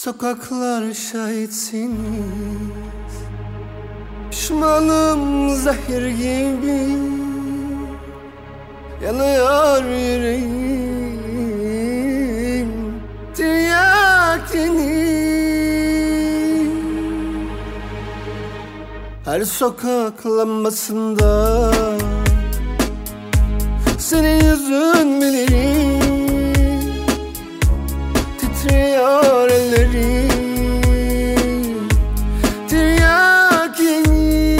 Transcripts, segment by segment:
Sokaklar şahitsiniz. Pişmanım zehir gibi, yanıyor yüreğim tiryakini. Her sokak lambasında senin yüzün bilirim. Titriyor ellerim tiryakini.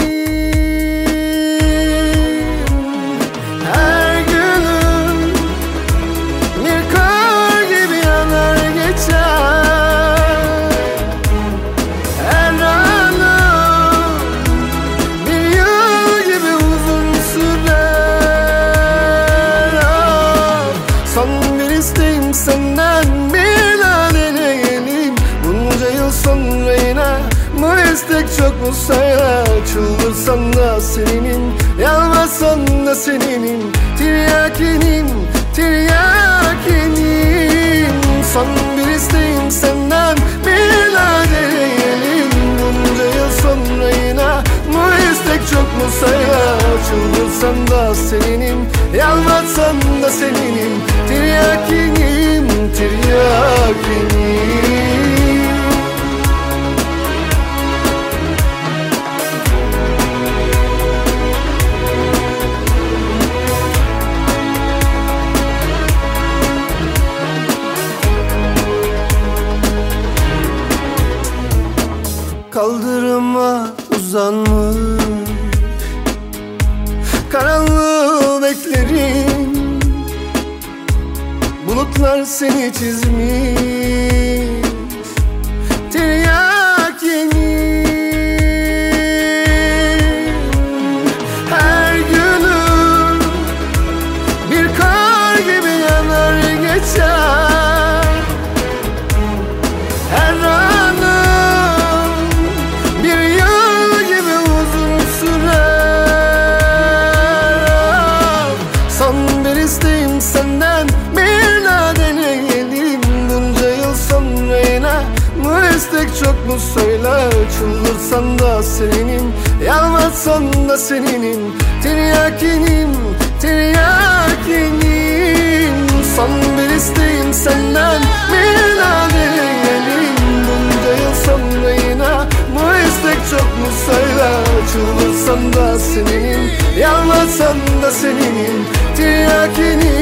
Her günüm bir kar gibi yanar geçer. Her anım bir yıl gibi uzun sürer. Son bir isteğim senden, sonra yine bu istek çok mu sayla? Çıldırsan da seninim, yalvarsan da seninim. Tiryakinim, tiryakinim. Son bir isteğim senden, bir daha deneyelim. Bunca yıl sonra yine bu istek çok mu sayla? Çıldırsan da seninim, yalvarsan da seninim. Tiryakinim, tiryakinim. Kaldırıma uzanmış, karanlığı beklerim. Bulutlar seni çizmiş tiryakini. Her günüm bir kar gibi yanar geçer. Her İsteğim senden, bir daha deneyelim. Bunca yıl sonra yine bu istek çok mu söyle? Çıldırsan da seninim, yalvarsan da seninim. Tiryakinim, tiryakinim. Son bir isteğim senden, bir daha deneyelim. Bunca yıl sonra yine bu istek çok mu söyle? Çıldırsan da seninim, yalvarsan da seninim. Tiryakini,